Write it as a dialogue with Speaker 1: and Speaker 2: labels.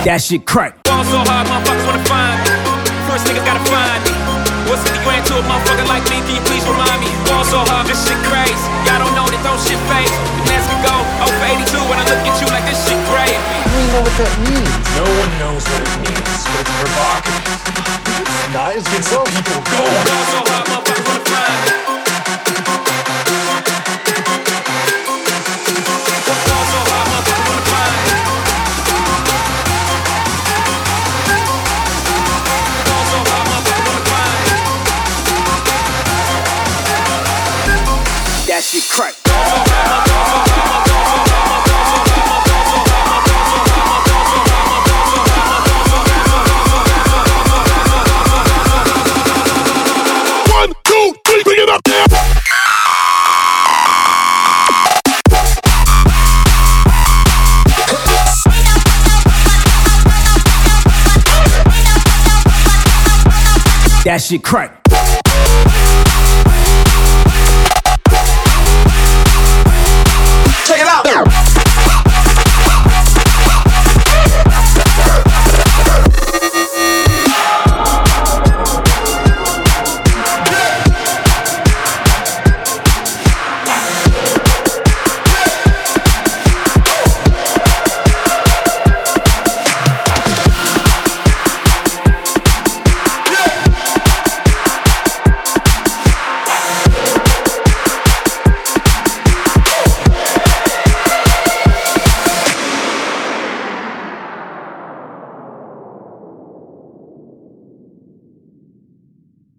Speaker 1: That shit crack.
Speaker 2: Ball so hard, motherfuckers wanna find me. First niggas gotta find me. What's 50 grand to a motherfucker like me? Can you please remind me? Ball so hard, this shit crazy. Y'all don't know that don't shit fake. The mask can go 0 for 82 when I look at you like this shit great.
Speaker 3: I don't even know what that means.
Speaker 4: No one knows what it means, but it's provocative. Not as gets the people going.
Speaker 2: Ball so hard, motherfuckers wanna find me. Ball so hard, motherfuckers wanna find me. Ball so hard, motherfuckers wanna find me.
Speaker 1: That shit crack. That shit crack.